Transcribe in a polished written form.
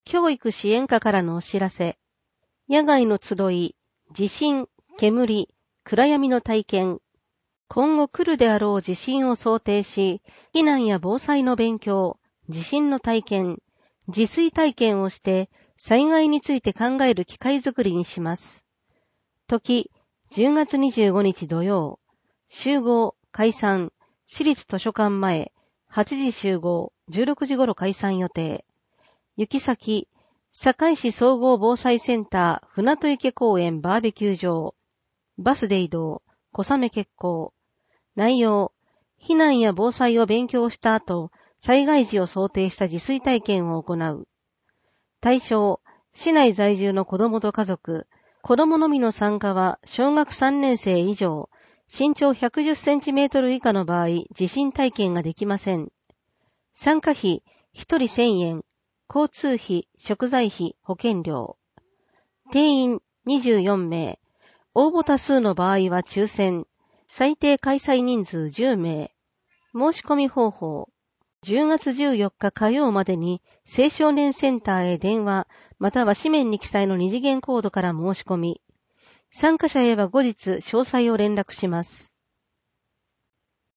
教育支援課からのお知らせ。野外の集い、地震、煙、暗闇の体験。今後来るであろう地震を想定し、避難や防災の勉強、地震の体験、自炊体験をして、災害について考える機会づくりにします。時、10月25日土曜。集合、解散、市立図書館前、8時集合、16時頃解散予定。行き先、堺市総合防災センター船戸池公園バーベキュー場。バスで移動、小雨決行。内容、避難や防災を勉強した後、災害時を想定した自炊体験を行う。対象、市内在住の子供と家族。子供のみの参加は小学3年生以上、身長110センチメートル以下の場合、地震体験ができません。参加費、1人1000円。交通費、食材費、保険料。定員24名。応募多数の場合は抽選。最低開催人数10名。申し込み方法。10月14日火曜までに青少年センターへ電話、または紙面に記載の二次元コードから申し込み。参加者へは後日詳細を連絡します。